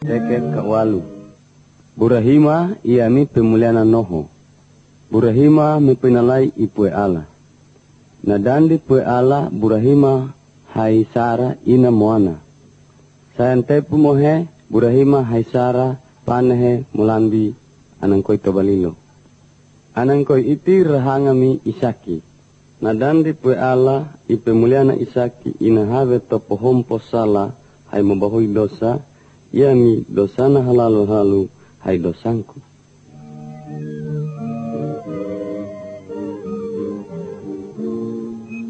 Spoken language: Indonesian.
Teket kawalu. Burahima iami pemuliana noho. Burahima mipinalai ipue ala. Nadandi pue ala Burahima hai Sara ina moana. Sayantepu mohe Burahima hai Sara panehe mulambi anangkoi tobalilo. Anangkoi iti rahangami Isaki. Nadandi pue ala ipemuliana Isaki ina have topohompo sala hai mabahui dosa. Yami dosana halalu halu hai dosanku.